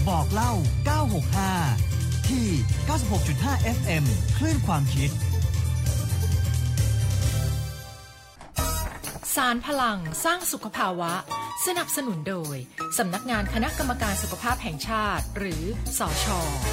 บอกเล่า965ที่96.5 FM คลื่นความคิดสารพลังสร้างสุขภาวะสนับสนุนโดยสำนักงานคณะกรรมการสุขภาพแห่งชาติหรือสช.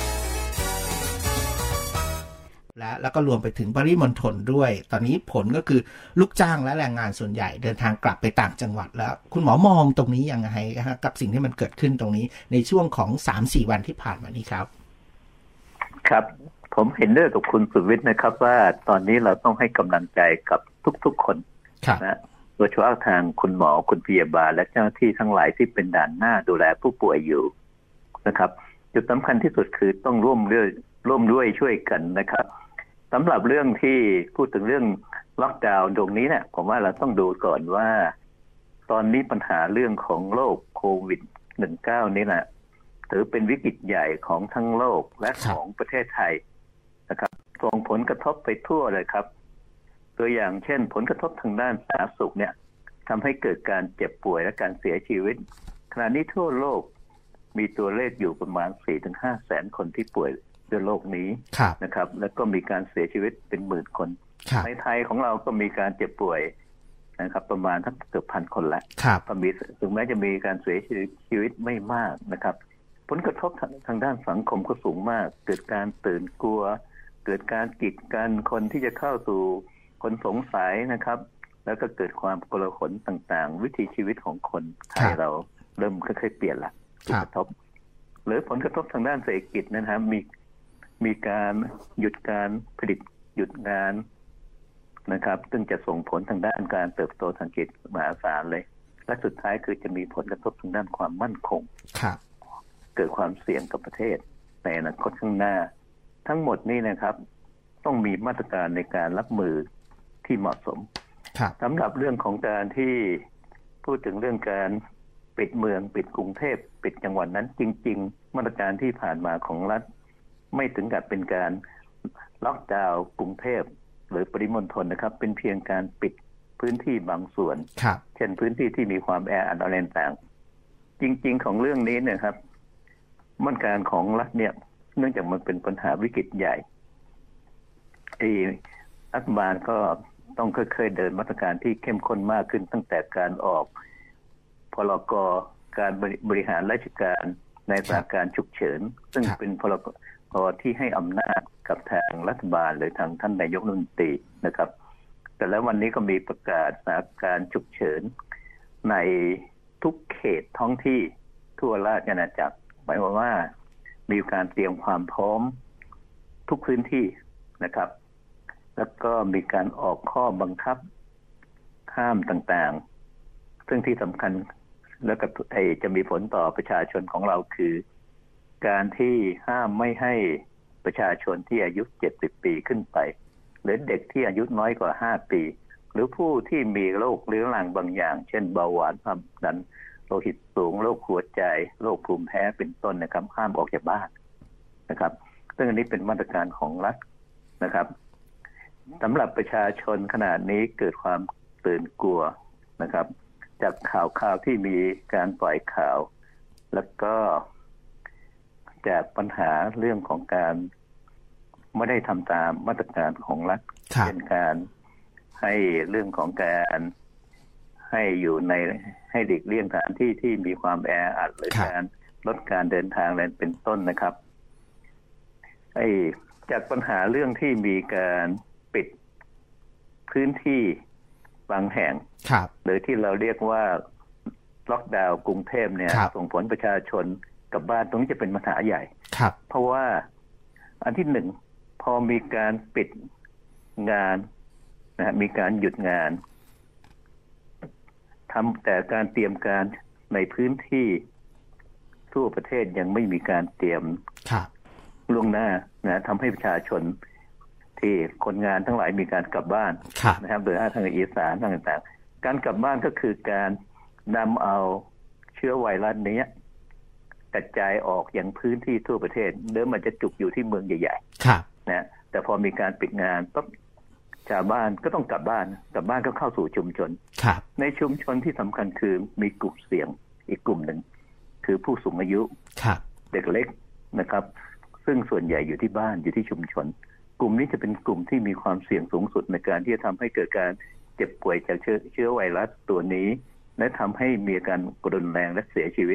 แล้วก็รวมไปถึงปริมณฑลด้วยตอนนี้ผลก็คือลูกจ้างและแรงงานส่วนใหญ่เดินทางกลับไปต่างจังหวัดแล้วคุณหมอมองตรงนี้ยังไงครับกับสิ่งที่มันเกิดขึ้นตรงนี้ในช่วงของ 3-4 วันที่ผ่านมานี้ครับครับผมเห็นด้วยกับคุณสุวิทย์นะครับว่าตอนนี้เราต้องให้กำลังใจกับทุกๆคนนะโดยเฉพาะทางคุณหมอคุณพยาบาลและเจ้าหน้าที่ทั้งหลายที่เป็นด่านหน้าดูแลผู้ป่วยอยู่นะครับจุดสำคัญที่สุดคือต้องร่วมด้วยช่วยกันนะครับสำหรับเรื่องที่พูดถึงเรื่องล็อกดาวน์ตรงนี้เนี่ยผมว่าเราต้องดูก่อนว่าตอนนี้ปัญหาเรื่องของโรคโควิด -19 นี่แหละถือเป็นวิกฤตใหญ่ของทั้งโลกและของประเทศไทยนะครับส่งผลกระทบไปทั่วเลยครับตัวอย่างเช่นผลกระทบทางด้านสาธารณสุขเนี่ยทำให้เกิดการเจ็บป่วยและการเสียชีวิตขณะนี้ทั่วโลกมีตัวเลขอยู่ประมาณ 4-5 แสนคนที่ป่วยด้วยโรคนี้นะครับแล้วก็มีการเสียชีวิตเป็นหมื่นคนในไทยของเราก็มีการเจ็บป่วยนะครับประมาณทั้งเกือบพันคนแล้วถึงแม้จะมีการเสียชีวิตไม่มากนะครับผลกระทบทางด้านสังคมก็สูงมากเกิดการตื่นกลัวเกิดการกีดกันคนที่จะเข้าสู่คนสงสัยนะครับแล้วก็เกิดความโกลาหลต่างๆวิถีชีวิตของคนไทยเราเริ่มค่อยๆเปลี่ยนละผลกระทบหรือผลกระทบทางด้านเศรษฐกิจนะครับมีการหยุดการผลิตหยุดงานนะครับซึ่งจะส่งผลทางด้านการเติบโตทางเศรษฐกิจมหาศาลเลยและสุดท้ายคือจะมีผลกระทบทางด้านความมั่นคงเกิดความเสี่ยงกับประเทศในอนาคตข้างหน้าทั้งหมดนี้นะครับต้องมีมาตรการในการรับมือที่เหมาะสมสำหรับเรื่องของการที่พูดถึงเรื่องการปิดเมืองปิดกรุงเทพปิดจังหวัดนั้นจริงๆมาตรการที่ผ่านมาของรัฐไม่ถึงกับเป็นการล็อกดาวน์กรุงเทพหรือปริมณฑลนะครับเป็นเพียงการปิดพื้นที่บางส่วนเช่นพื้นที่ที่มีความแออัดอะไรต่างจริงๆของเรื่องนี้เนี่ยครับมาตรการของรัฐเนี่ยเนื่องจากมันเป็นปัญหาวิกฤตใหญ่รัฐบาลก็ต้องค่อยๆเดินมาตรการที่เข้มข้นมากขึ้นตั้งแต่การออกพรก.การบริหารราชการในสถานการณ์ฉุกเฉินซึ่งเป็นพรก.ที่ให้อำนาจกับทางรัฐบาลหรือทางท่านนายกรัฐมนตรีนะครับแต่แล้ววันนี้ก็มีประกาศสถานการณ์ฉุกเฉินในทุกเขตท้องที่ทั่วราชอาณาจักรหมายความว่ามีการเตรียมความพร้อมทุกพื้นที่นะครับแล้วก็มีการออกข้อบังคับห้ามต่างๆซึ่งที่สำคัญแล้วก็จะมีผลต่อประชาชนของเราคือการที่ห้ามไม่ให้ประชาชนที่อายุ70ปีขึ้นไปหรือเด็กที่อายุน้อยกว่า5ปีหรือผู้ที่มีโรคเรื้อรังบางอย่างเช่นเบาหวานความดันโลหิตสูงโรคหัวใจโรคภูมิแพ้เป็นต้นนะครับห้ามออกจากบ้านนะครับซึ่งอันนี้เป็นมาตรการของรัฐนะครับสำหรับประชาชนขณะนี้เกิดความตื่นกลัวนะครับจากข่าวที่มีการปล่อยข่าวแล้วก็จากปัญหาเรื่องของการไม่ได้ทำตามมาตรการของรัฐเป็นการให้เรื่องของการให้อยู่ในให้หลีกเลี่ยงสถานที่ที่มีความแออัดหรือการลดการเดินทางอะไรเป็นต้นนะครับจากปัญหาเรื่องที่มีการปิดพื้นที่บางแห่งหรือที่เราเรียกว่าล็อกดาวน์กรุงเทพเนี่ยส่งผลประชาชนกับบ้านตรงนี้จะเป็นปัญหาใหญ่เพราะว่าอันที่หนึ่งพอมีการปิดงานนะมีการหยุดงานทำแต่การเตรียมการในพื้นที่ทั่วประเทศยังไม่มีการเตรียมล่วงหน้านะทำให้ประชาชนที่คนงานทั้งหลายมีการกลับบ้านนะครับโดยทางอีสานต่างๆการกลับบ้านก็คือการนำเอาเชื้อไวรัสนี้กระจายออกอย่างพื้นที่ทั่วประเทศเดิมมันจะจุกอยู่ที่เมืองใหญ่ๆนะแต่พอมีการปิดงานปั๊บชาวบ้านก็ต้องกลับบ้านก็เข้าสู่ชุมชนในชุมชนที่สำคัญคือมีกลุ่มเสี่ยงอีกกลุ่มหนึ่งคือผู้สูงอายุเด็กเล็กนะครับซึ่งส่วนใหญ่อยู่ที่บ้านอยู่ที่ชุมชนกลุ่มนี้จะเป็นกลุ่มที่มีความเสี่ยงสูงสุดในการที่จะทำให้เกิดการเจ็บป่วยจากเชื้อไวรัสตัวนี้และทำให้มีอาการรุนแรงและเสียชีวิต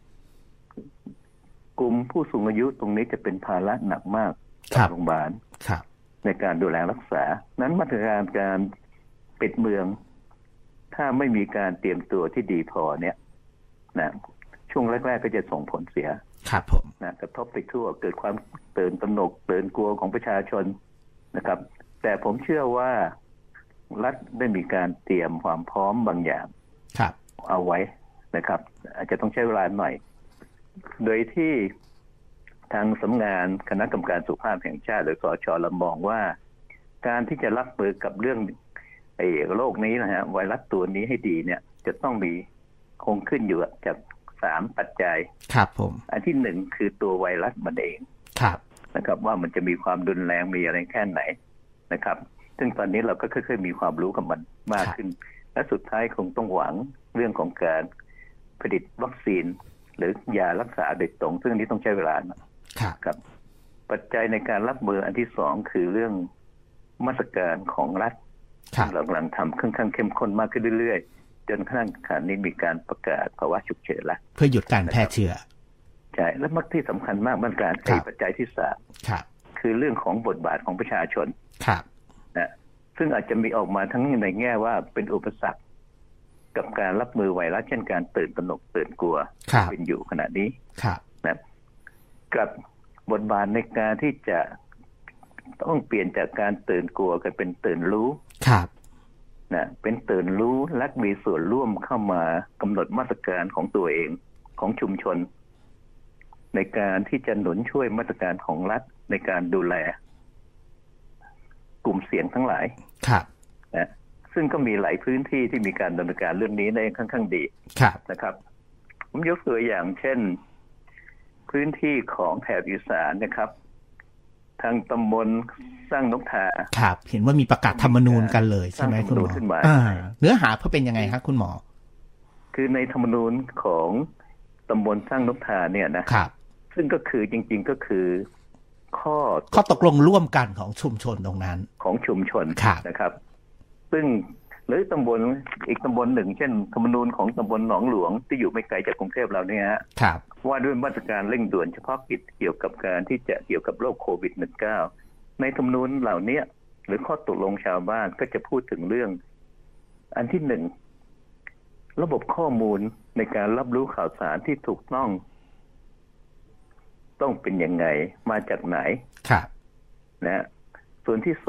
กลุ่มผู้สูงอายุตรงนี้จะเป็นภาระหนักมากกับโรงพยาบาลในการดูแลรักษานั้นมาตรการปิดเมืองถ้าไม่มีการเตรียมตัวที่ดีพอเนี่ยนะช่วงแรกๆก็จะส่งผลเสียครับผมนะกระทบไปทั่วเกิดความตื่นตระหนกตื่นกลัวของประชาชนนะครับแต่ผมเชื่อว่ารัฐได้มีการเตรียมความพร้อมบางอย่างเอาไว้นะครับอาจจะต้องใช้เวลาหน่อยโดยที่ทางสำนักงานคณะกรรมการสุขภาพแห่งชาติหรือสช.เรามองว่าการที่จะรับมือกับเรื่องโรคนี้นะฮะไวรัสตัวนี้ให้ดีเนี่ยจะต้องมีคงขึ้นอยู่จาก3ปัจจัยครับผมอันที่1คือตัวไวรัสมันเองครับนะครับว่ามันจะมีความรุนแรงมีอะไรแค่ไหนนะครับซึ่งตอนนี้เราก็ค่อยๆมีความรู้กับมันมากขึ้นและสุดท้ายคงต้องหวังเรื่องของการผลิตวัคซีนหรือยารักษาโดยตรงซึ่งนี้ต้องใช้เวลาครับปัจจัยในการรับมืออันที่2คือเรื่องมาตรการของรัฐที่เรากำลังทำค่อนข้างเข้มข้นมากขึ้นเรื่อยๆจนกระทั่งขณะนี้มีการประกาศภาวะฉุกเฉินแล้วเพื่อหยุดการแพร่เชื้อใช่และที่สำคัญมากมาตรการปัจจัยที่3คือเรื่องของบทบาทของประชาชนนะซึ่งอาจจะมีออกมาทั้งในแง่ว่าเป็นอุปสรรคกับการรับมือไวรัสเช่นการตื่นตระหนกตื่นกลัวเป็นอยู่ขณะนี้นะกับบทบาทในการที่จะต้องเปลี่ยนจากการตื่นกลัวกันเป็นตื่นรู้นะเป็นตื่นรู้และมีส่วนร่วมเข้ามากำหนดมาตรการของตัวเองของชุมชนในการที่จะหนุนช่วยมาตรการของรัฐในการดูแลกลุ่มเสี่ยงทั้งหลายนะซึ่งก็มีหลายพื้นที่ที่มีการดำเนินการเรื่องนี้ได้ค่อนข้างดีนะครับผมยกตัวอย่างเช่นพื้นที่ของแถบอีสานนะครับทางตำบลสร้างนกทาครับเห็นว่ามีประกาศธรรมนูญกันเลยใช่ไหมคุณหมอเนื้อหาเพื่อเป็นยังไงครับคุณหมอคือในธรรมนูญของตำบลสร้างนกทาเนี่ยนะครับซึ่งก็คือจริงๆก็คือข้อตกลงร่วมกันของชุมชนตรงนั้นของชุมชนนะครับซึ่งหรือตำบลอีกตำบลหนึ่งเช่นธรรมนูญของตำบลหนองหลวงที่อยู่ไม่ไกลจากกรุงเทพเราเนี่ยว่าด้วยมาตรการเร่งด่วนเฉพาะกิจเกี่ยวกับการที่จะเกี่ยวกับโรคโควิด -19 ในธรรมนูญเหล่านี้หรือข้อตกลงชาวบ้านก็จะพูดถึงเรื่องอันที่1ระบบข้อมูลในการรับรู้ข่าวสารที่ถูกต้องเป็นยังไงมาจากไหนนะส่วนที่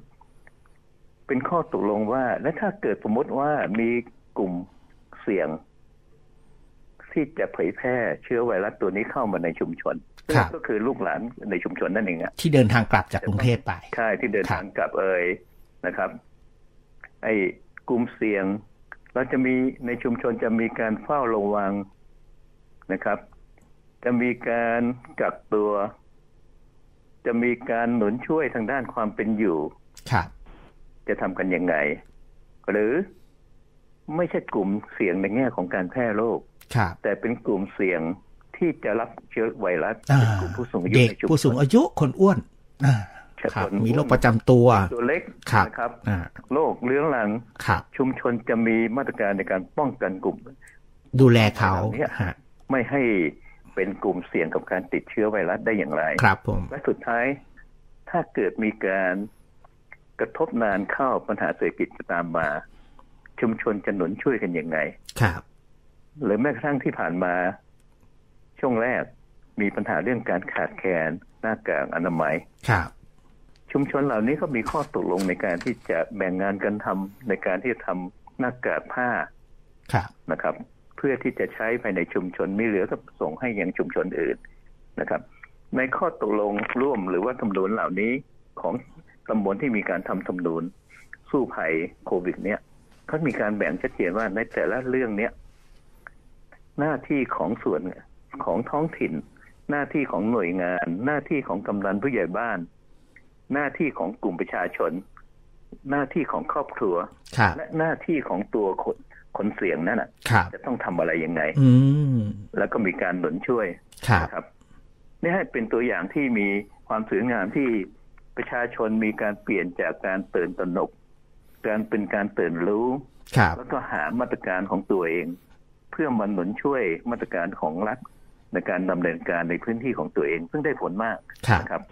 2เป็นข้อตกลงว่าและถ้าเกิดสมมติว่ามีกลุ่มเสี่ยงที่จะเผยแพร่เชื้อไวรัสตัวนี้เข้ามาในชุมชนก็คือลูกหลานในชุมชนนั่นเองที่เดินทางกลับจากกรุงเทพไปใช่ที่เดินทางกลับนะครับไอ้กลุ่มเสี่ยงเราจะมีในชุมชนจะมีการเฝ้าระวังนะครับจะมีการกักตัวจะมีการหนุนช่วยทางด้านความเป็นอยู่จะทำกันยังไงหรือไม่ใช่กลุ่มเสี่ยงในแง่ของการแพร่โรคแต่เป็นกลุ่มเสี่ยงที่จะรับเชื้อไวรัสเป็นกลุ่มผู้สูงอายุเด็กผู้สูงอายุคนอ้วนมีโรคประจำตัวเล็กนะครับโรคเรื้อรังชุมชนจะมีมาตรการในการป้องกันกลุ่มดูแลเขาไม่ให้เป็นกลุ่มเสี่ยงกับการติดเชื้อไวรัสได้อย่างไรครับผมและสุดท้ายถ้าเกิดมีการกระทบนานเข้าปัญหาเศรษฐกิจจะตามมาชุมชนจะหนุนช่วยกันยังไงครับหรือแม้กระทั่งที่ผ่านมาช่วงแรกมีปัญหาเรื่องการขาดแคลนหน้ากากอนามัยครับชุมชนเหล่านี้ก็มีข้อตกลงในการที่จะแบ่งงานกันทำในการที่จะทำหน้ากากผ้านะครับเพื่อที่จะใช้ภายในชุมชนไม่เหลือก็ส่งให้ยังชุมชนอื่นนะครับในข้อตกลงร่วมหรือว่าธรรมนูญเหล่านี้ของตำบลที่มีการทำธรรมนูญสู้ภัยโควิดเนี่ยเขามีการแบ่งชัดเจนว่าในแต่ละเรื่องเนี้ยหน้าที่ของส่วนของท้องถิ่นหน้าที่ของหน่วยงานหน้าที่ของกำนันผู้ใหญ่บ้านหน้าที่ของกลุ่มประชาชนหน้าที่ของครอบครัวและหน้าที่ของตัวคนเสี่ยงนั่นจะต้องทำอะไรยังไงแล้วก็มีการหนุนช่วยนะครับนี่ให้เป็นตัวอย่างที่มีความสวยงามที่ประชาชนมีการเปลี่ยนจากการตื่นตระหนกเป็นการตื่นรู้แล้วก็หามาตรการของตัวเองเพื่อมาหนุนช่วยมาตรการของรัฐในการดำเนินการในพื้นที่ของตัวเองซึ่งได้ผลมากนะครับ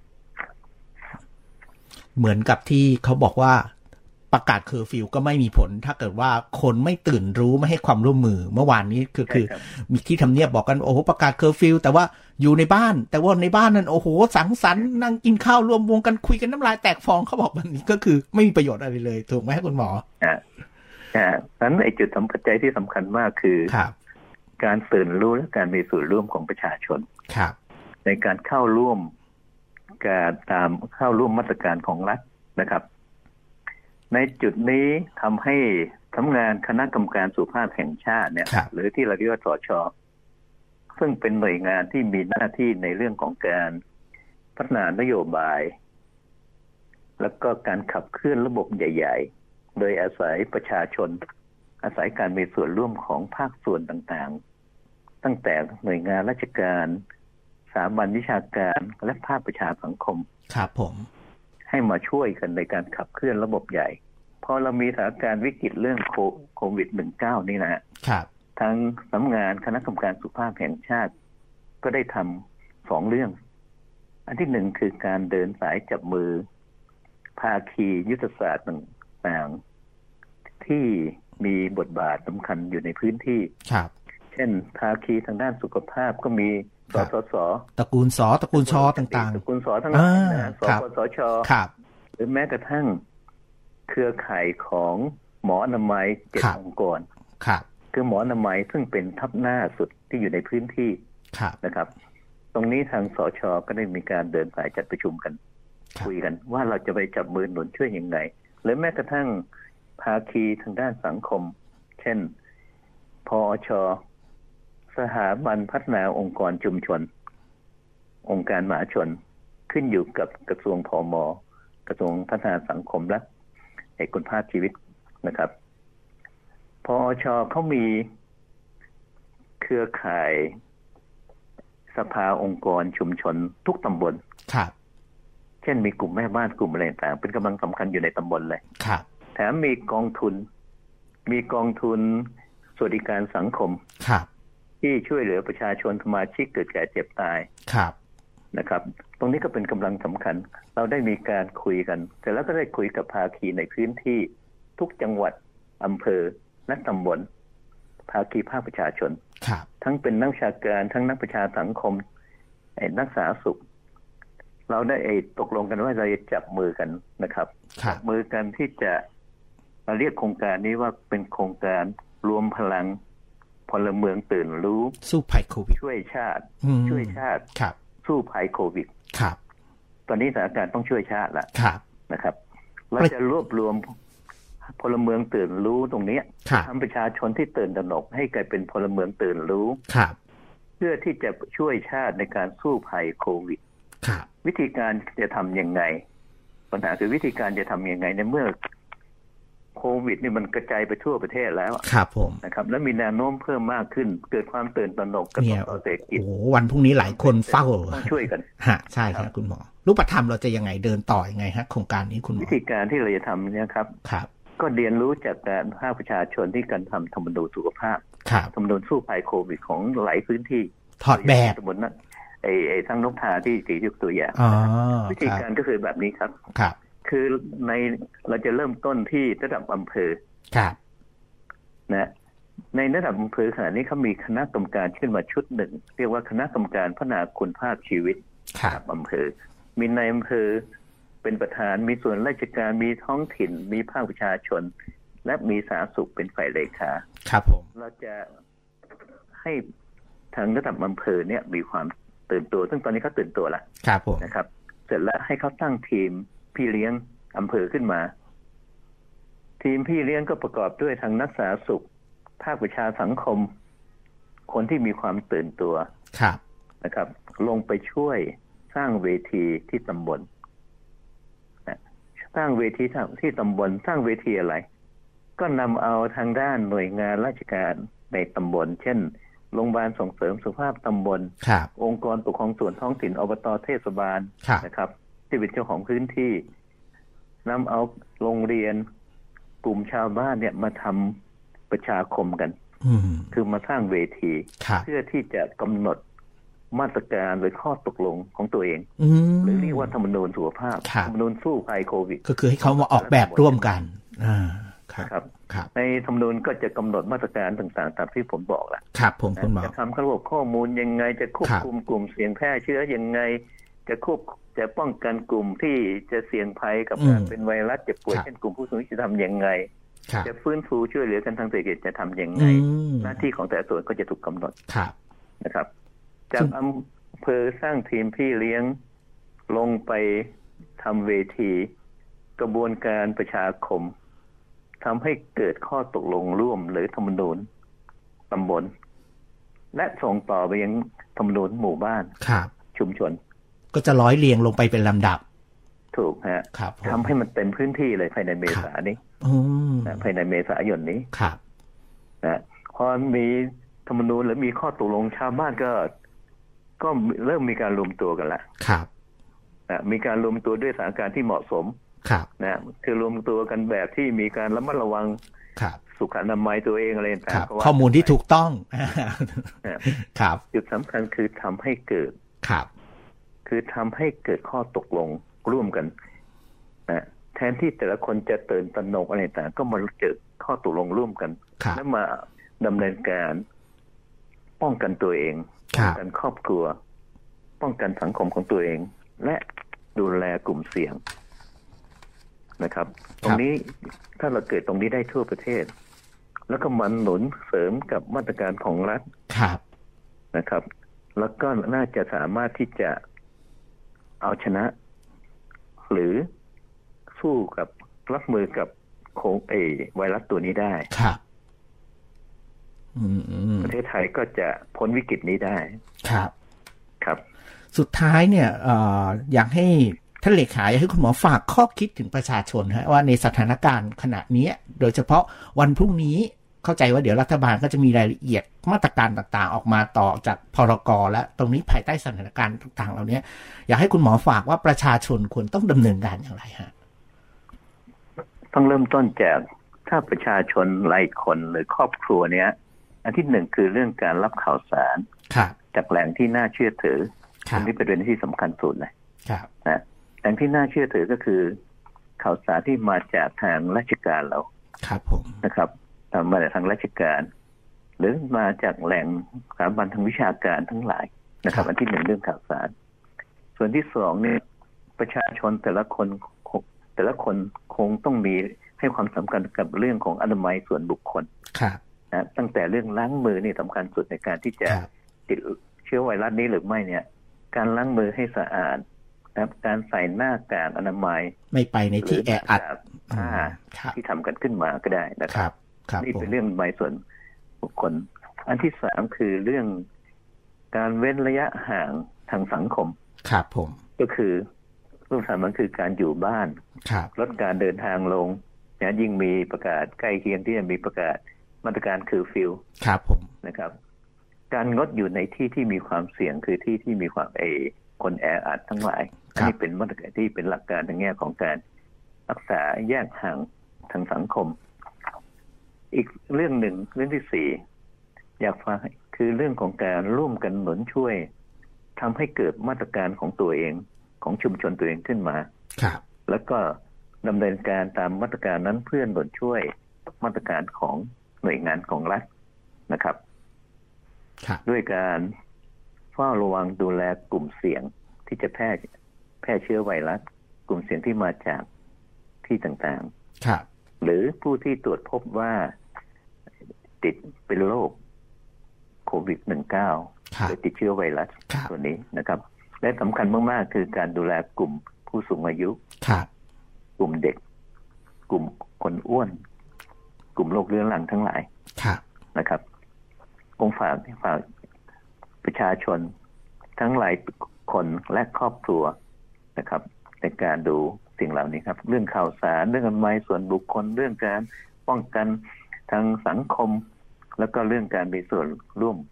เหมือนกับที่เขาบอกว่าประกาศเคอร์ฟิวก็ไม่มีผลถ้าเกิดว่าคนไม่ตื่นรู้ไม่ให้ความร่วมมือเมื่อวานนี้คือมีที่ทำเนียบบอกกันโอ้โหประกาศเคอร์ฟิวแต่ว่าอยู่ในบ้านแต่ว่าในบ้านนั้นโอ้โหสังสรรค์นั่งกินข้าวรวมวงกันคุยกันน้ำลายแตกฟองเขาบอกแบบนี้ก็คือไม่มีประโยชน์อะไรเลยถูกไหมคุณหมอนั้นไอ้จุดปัจจัยที่สำคัญมากคือการตื่นรู้และการมีส่วนร่วมของประชาชนในการเข้าร่วมมาตรการของรัฐนะครับในจุดนี้ทำให้สำนักงานคณะกรรมการสุขภาพแห่งชาติเนี่ยหรือที่เราเรียกว่าสช.ซึ่งเป็นหน่วยงานที่มีหน้าที่ในเรื่องของการพัฒนานโยบายแล้วก็การขับเคลื่อนระบบใหญ่ๆโดยอาศัยประชาชนอาศัยการมีส่วนร่วมของภาคส่วนต่างๆตั้งแต่หน่วยงานราชการสถาบันวิชาการและภาคประชาสังคมครับผมให้มาช่วยกันในการขับเคลื่อนระบบใหญ่พอเรามีสถานการณ์วิกฤตเรื่องโควิด -19 นี่นะครับทางสำนักงานคณะกรรมการสุขภาพแห่งชาติก็ได้ทำ2 เรื่องอันที่ 1คือการเดินสายจับมือภาคียุทธศาสตร์ต่างๆที่มีบทบาทสำคัญอยู่ในพื้นที่เช่นภาคีทางด้านสุขภาพก็มีสสส. ตระกูลส.ตระกูลช.ต่างๆตระกูลส.ทั้งหลายนะสปสช.หรือแม้กระทั่งเครือข่ายของหมออนามัย7 องค์กรคือหมออนามัยซึ่งเป็นทัพหน้าสุดที่อยู่ในพื้นที่นะครับตรงนี้ทางสช.ก็ได้มีการเดินสายจัดประชุมกันคุยกันว่าเราจะไปจับมือหนุนช่วยยังไงหรือแม้กระทั่งภาคีทางด้านสังคมเช่นพอช.สถาบันพัฒนาองค์กรชุมชนองค์การมหาชนขึ้นอยู่กับกระทรวงพม.กระทรวงพัฒนาสังคมและคุณภาพชีวิตนะครับพอช.เขามีเครือข่ายสภาองค์กรชุมชนทุกตำบลเช่นมีกลุ่มแม่บ้านกลุ่มอะไรต่างเป็นกำลังสำคัญอยู่ในตำบลเลยแถมมีกองทุนสวัสดิการสังคมที่ช่วยเหลือประชาชนสมาชิกเกิดแก่เจ็บตายนะครับตรงนี้ก็เป็นกำลังสำคัญเราได้มีการคุยกันเสร็จแล้วก็ได้คุยกับภาคีในพื้นที่ทุกจังหวัดอำเภอและตำบลภาคีภาคประชาชนทั้งเป็นนักวิชาการทั้งนักประชาสังคมนักสาธารณสุขเราได้ตกลงกันว่าเราจะจับมือกันนะครับจับมือกันที่จะมาเรียกโครงการนี้ว่าเป็นโครงการรวมพลังพลเมืองตื่นรู้สู้ภัยโควิดช่วยชาติสู้ภัยโควิดตอนนี้สถานการณ์ต้องช่วยชาติแล้วนะครับเราจะรวบรวมพลเมืองตื่นรู้ตรงนี้ทำประชาชนที่ตื่นตระหนกให้กลายเป็นพลเมืองตื่นรู้เพื่อที่จะช่วยชาติในการสู้ภัยโควิดวิธีการจะทำยังไงปัญหาคือวิธีการจะทำยังไงในเมื่อโควิดนี่มันกระจายไปทั่วประเทศแล้วครับผมนะครับแล้วมีแนวโน้มเพิ่มมากขึ้นเกิดความตื่นตระหนกกับเศรษฐกิจโอ้วันพรุ่งนี้หลายคนเฝ้าช่วยกันใช่ครับคุณหมอรูปธรรมเราจะยังไงเดินต่อยังไงฮะโครงการนี้คุณหมอวิธีการที่เราจะทำเนี่ยครับก็เรียนรู้จากการภาคประชาชนที่การทำธรรมนูญสุขภาพธรรมนูญสู้ภัยโควิดของหลายพื้นที่ถอดแบบสมมตินะทั้งนกทาที่ยกตัวอย่างวิธีการก็คือแบบนี้ครับคือเราจะเริ่มต้นที่ระดับอำเภอนะในระดับอำเภอขณะนี้เขามีคณะกรรมการขึ้นมาชุดหนึ่งเรียกว่าคณะกรรมการพัฒนาคุณภาพชีวิตระดับอำเภอมีนายอำเภอเป็นประธานมีส่วนราชการมีท้องถิ่นมีภาคประชาชนและมีสาธารณสุขเป็นฝ่ายเลขาครับผมเราจะให้ทางระดับอำเภอเนี่ยมีความตื่นตัวซึ่งตอนนี้เขาตื่นตัวแล้วครับผมนะครับเสร็จแล้วให้เขาตั้งทีมพี่เลี้ยงอำเภอขึ้นมาทีมพี่เลี้ยงก็ประกอบด้วยทางนักสาธารณสุขภาคประชาสังคมคนที่มีความตื่นตัวนะครับลงไปช่วยสร้างเวทีที่ตำบลสร้างเวทีที่ตำบลสร้างเวทีอะไรก็นำเอาทางด้านหน่วยงานราชการในตำบลเช่นโรงพยาบาลส่งเสริมสุขภาพตำบลองค์กรปกครองส่วนท้องถิ่นอบต.เทศบาลนะครับที่เป็นเจ้าของพื้นที่นำเอาโรงเรียนกลุ่มชาวบ้านเนี่ยมาทำประชาคมกันคือมาสร้างเวทีเพื่อที่จะกำหนดมาตรการหรือข้อตกลงของตัวเองหรือเรียกว่าธรรมนูญสุขภาพธรรมนูญสู้ภัยโควิดก็คือให้เขามาออกแบบร่วมกันครับในธรรมนูญก็จะกำหนดมาตรการต่างๆตามที่ผมบอกแหละครับผมคุณหมอจะทำระบบข้อมูลยังไงจะควบคุมกลุ่มเสี่ยงแพร่เชื้อยังไงจะป้องกันกลุ่มที่จะเสี่ยงภัยกับการเป็นไวรัสจะป่วยเช่นกลุ่มผู้สูงอายุจะทำยังไงจะฟื้นฟูช่วยเหลือกันทางเศรษฐกิจจะทำยังไงหน้าที่ของแต่ละส่วนก็จะถูกกำหนดนะครับจากอำเภอสร้างทีมพี่เลี้ยงลงไปทำเวทีกระบวนการประชาคมทำให้เกิดข้อตกลงร่วมหรือธรรมนูญตำบลและส่งต่อไปยังธรรมนูญหมู่บ้านชุมชนก็จะร้อยเรียงลงไปเป็นลำดับถูกฮะทำให้มันเต็มพื้นที่เลยภายในเมษายนนี้ภายในเมษายนนี้นะพอมีธรรมนูญหรือมีข้อตกลงชาวบ้านก็เริ่มมีการรวมตัวกันแล้วมีการรวมตัวด้วยสถานการณ์ที่เหมาะสมนะคือรวมตัวกันแบบที่มีการระมัดระวังสุขอนามัยตัวเองอะไรต่างๆข้อมูลที่ถูกต้องครับจุดสำคัญคือทำให้เกิดคือทำให้เกิดข้อตกลงร่วมกันนะแทนที่แต่ละคนจะตื่นตระหนกอะไรต่างก็มาเกิดข้อตกลงร่วมกันแล้วมาดำเนินการป้องกันตัวเองป้องกันครอบครัวป้องกันสังคมของตัวเองและดูแลกลุ่มเสี่ยงนะครับตรงนี้ถ้าเราเกิดตรงนี้ได้ทั่วประเทศแล้วก็มันหนุนเสริมกับมาตรการของรัฐนะครับแล้วก็น่าจะสามารถที่จะเอาชนะหรือสู้กับรับมือกับไวรัสตัวนี้ได้ประเทศไทยก็จะพ้นวิกฤตนี้ได้ครับสุดท้ายเนี่ยอยากให้ท่านเลขาอยากให้คุณหมอฝากข้อคิดถึงประชาชนว่าในสถานการณ์ขณะนี้โดยเฉพาะวันพรุ่งนี้เข้าใจว่าเดี๋ยวรัฐบาลก็จะมีรายละเอียดมาตรการต่างๆออกมาต่อจากพรก.และตรงนี้ภายใต้สถานการณ์ต่างๆเหล่านี้อยากให้คุณหมอฝากว่าประชาชนควรต้องดำเนินการอย่างไรฮะต้องเริ่มต้นจากถ้าประชาชนรายคนหรือครอบครัวเนี้ยอันที่หนึ่งคือเรื่องการรับข่าวสารจากแหล่งที่น่าเชื่อถืออันนี้เป็นเรื่องที่สำคัญสุดเลยนะแหล่งที่น่าเชื่อถือก็คือข่าวสารที่มาจากทางราชการเราครับผมนะครับมาจากทางราชการหรือมาจากแหล่งสถาบันทางวิชาการทั้งหลายนะครับอันที่หนึ่งเรื่องข่าวสารส่วนที่สองเนี่ยประชาชนแต่ละคนคงต้องมีให้ความสำคัญกับเรื่องของอนามัยส่วนบุคคลนะตั้งแต่เรื่องล้างมือนี่สำคัญสุดในการที่จะติดเชื้อไวรัสนี้หรือไม่เนี่ยการล้างมือให้สะอาดนะครับการใส่หน้ากากอนามัยไม่ไปในที่แออัดที่ทำกันขึ้นมาก็ได้นะครับนี่เป็นเรื่องอนามัยส่วนบุคคลอันที่สามคือเรื่องการเว้นระยะห่างทางสังคมครับผมก็คือรูปธรรมมันคือการอยู่บ้านลดการเดินทางลงนะยิ่งมีประกาศใกล้เคียงที่จะมีประกาศมาตรการคือฟิลครับผมนะครับการงดอยู่ในที่ที่มีความเสี่ยงคือที่ที่มีความคนแออัดทั้งหลายอันนี้เป็นมาตรการที่เป็นหลักการในแง่ของการรักษาแยกห่างทางสังคมอีกเรื่องหนึ่งเรื่องที่สี่อยากฟังคือเรื่องของการร่วมกันหนุนช่วยทำให้เกิดมาตรการของตัวเองของชุมชนตัวเองขึ้นมาแล้วก็ดำเนินการตามมาตรการนั้นเพื่อหนุนช่วยมาตรการของหน่วยงานของรัฐนะครับด้วยการเฝ้าระวังดูแลกลุ่มเสี่ยงที่จะแพร่เชื้อไวรัสกลุ่มเสี่ยงที่มาจากที่ต่างๆหรือผู้ที่ตรวจพบว่าติดเป็นโรคโควิด -19 หรือติดเชื้อไวรัสตัวนี้นะครับและสำคัญมากๆคือการดูแลกลุ่มผู้สูงอายุกลุ่มเด็กกลุ่มคนอ้วนกลุ่มโรคเรื้อรังทั้งหลายนะครับองค์ฝากประชาชนทั้งหลายคนและครอบครัวนะครับในการดูสิ่งเหล่านี้ครับเรื่องข่าวสารเรื่องอนามัยส่วนบุคคลเรื่องการป้องกันทางสังคมแล้วก็เรื่องการมีส่วนร่วม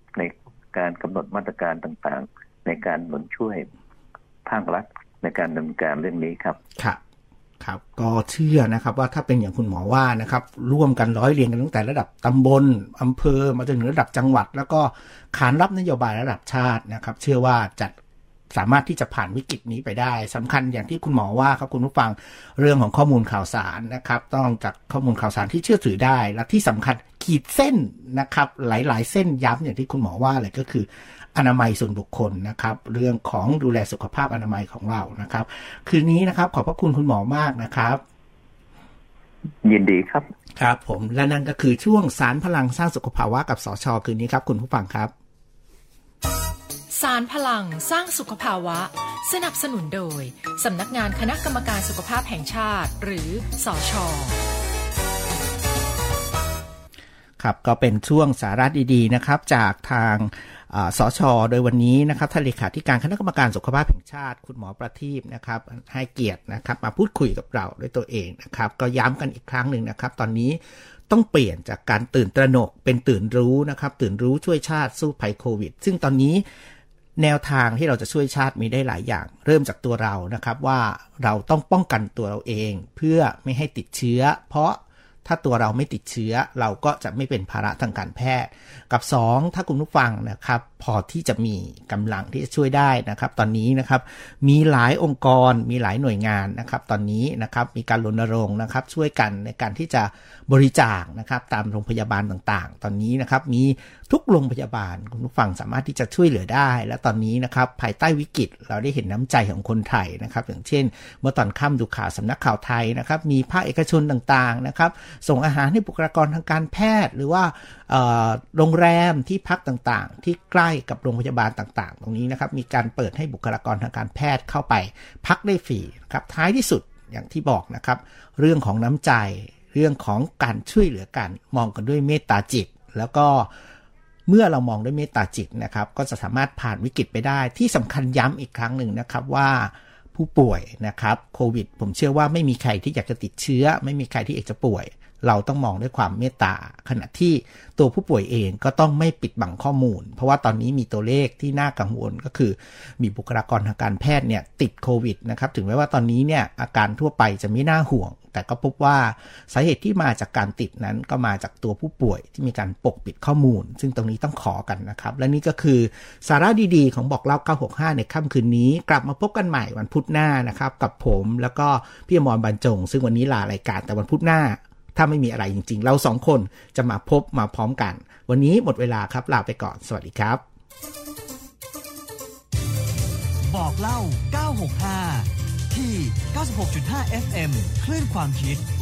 ในการกำหนดมาตรการต่างๆในการหนุนช่วยภาครัฐในการดำเนินการเรื่องนี้ครับครับก็เชื่อนะครับว่าถ้าเป็นอย่างคุณหมอว่านะครับร่วมกันร้อยเรียงกันตั้งแต่ระดับตำบลอำเภอมาจนถึงระดับจังหวัดแล้วก็ขานรับนโยบายระดับชาตินะครับเชื่อว่าจะสามารถที่จะผ่านวิกฤตนี้ไปได้สำคัญอย่างที่คุณหมอว่าครับคุณผู้ฟังเรื่องของข้อมูลข่าวสารนะครับต้องจากข้อมูลข่าวสารที่เชื่อถือได้และที่สำคัญขีดเส้นนะครับหลายๆเส้นย้ำอย่างที่คุณหมอว่าเลยก็คืออนามัยส่วนบุคคลนะครับเรื่องของดูแลสุขภาพอนามัยของเรานะครับคืนนี้นะครับขอบพระคุณคุณหมอมากนะครับยินดีครับครับผมและนั่นก็คือช่วงสารพลังสร้างสุขภาวะกับสช.คืนนี้ครับคุณผู้ฟังครับสารพลังสร้างสุขภาวะสนับสนุนโดยสำนักงานคณะกรรมการสุขภาพแห่งชาติหรือสช. ครับก็เป็นช่วงสาระดีๆนะครับจากทางสช.โดยวันนี้นะครับท่านเลขาธิการคณะกรรมการสุขภาพแห่งชาติคุณหมอประทีปนะครับให้เกียรตินะครับมาพูดคุยกับเราด้วยตัวเองนะครับก็ย้ำกันอีกครั้งหนึ่งนะครับตอนนี้ต้องเปลี่ยนจากการตื่นตระหนกเป็นตื่นรู้นะครับตื่นรู้ช่วยชาติสู้ภัยโควิดซึ่งตอนนี้แนวทางที่เราจะช่วยชาติมีได้หลายอย่างเริ่มจากตัวเรานะครับว่าเราต้องป้องกันตัวเราเองเพื่อไม่ให้ติดเชื้อเพราะถ้าตัวเราไม่ติดเชื้อเราก็จะไม่เป็นภาระทางการแพทย์กับ2ถ้าคุณผู้ฟังนะครับพอที่จะมีกำลังที่จะช่วยได้นะครับตอนนี้นะครับมีหลายองค์กรมีหลายหน่วยงานนะครับตอนนี้นะครับมีการรณรงค์นะครับช่วยกันในการที่จะบริจาคนะครับตามโรงพยาบาลต่างๆตอนนี้นะครับมีทุกโรงพยาบาลคุณผู้ฟังสามารถที่จะช่วยเหลือได้และตอนนี้นะครับภายใต้วิกฤตเราได้เห็นน้ำใจของคนไทยนะครับอย่างเช่นเมื่อตอนค่ำดูข่าวสำนักข่าวไทยนะครับมีภาคเอกชนต่างๆนะครับส่งอาหารให้บุคลากรทางการแพทย์หรือว่าโรงแรมที่พักต่างๆที่ใกล้กับโรงพยาบาลต่างๆตรงนี้นะครับมีการเปิดให้บุคลากรทางการแพทย์เข้าไปพักได้ฟรีครับท้ายที่สุดอย่างที่บอกนะครับเรื่องของน้ำใจเรื่องของการช่วยเหลือกันมองกันด้วยเมตตาจิตแล้วก็เมื่อเรามองด้วยเมตตาจิตนะครับก็จะสามารถผ่านวิกฤตไปได้ที่สำคัญย้ำอีกครั้งหนึ่งนะครับว่าผู้ป่วยนะครับโควิดผมเชื่อว่าไม่มีใครที่อยากจะติดเชื้อไม่มีใครที่อยากจะป่วยเราต้องมองด้วยความเมตตาขณะที่ตัวผู้ป่วยเองก็ต้องไม่ปิดบังข้อมูลเพราะว่าตอนนี้มีตัวเลขที่น่ากังวลก็คือมีบุคลากรทางการแพทย์เนี่ยติดโควิดนะครับถึงแม้ว่าตอนนี้เนี่ยอาการทั่วไปจะไม่น่าห่วงแต่ก็พบว่าสาเหตุที่มาจากการติดนั้นก็มาจากตัวผู้ป่วยที่มีการปกปิดข้อมูลซึ่งตรงนี้ต้องขอกันนะครับและนี่ก็คือสาระดีๆของบอกเล่า965ในค่ำคืนนี้กลับมาพบกันใหม่วันพุธหน้านะครับกับผมแล้วก็พี่อมรบรรจงซึ่งวันนี้ลารายการแต่วันพุธหน้าถ้าไม่มีอะไรจริงๆเรา2คนจะมาพบมาพร้อมกันวันนี้หมดเวลาครับลาไปก่อนสวัสดีครับบอกเล่า965ที่ 96.5 FM คลื่นความคิด